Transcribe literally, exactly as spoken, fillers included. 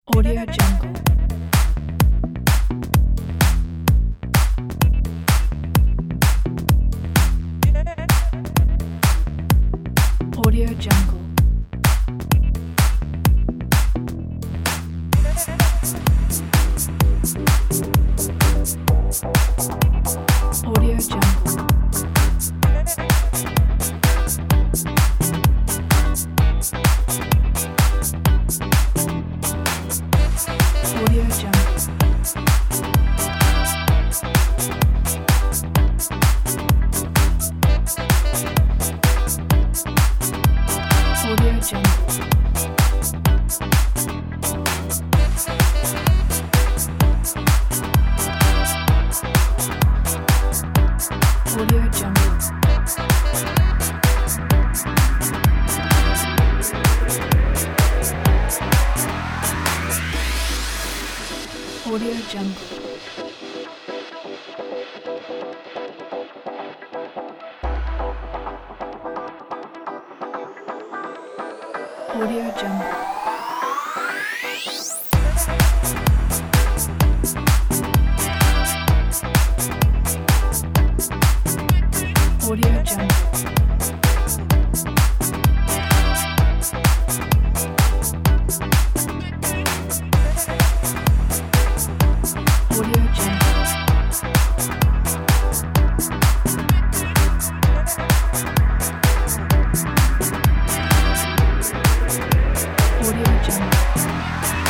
Audio Jungle. Audio Jungle. Audio Jungle. Audio Jungle. Audio Jungle. Audio Jungle. Audio Jungle. Audio Jungle. Audio Jungle. Audio Jungle. Audio Jungle.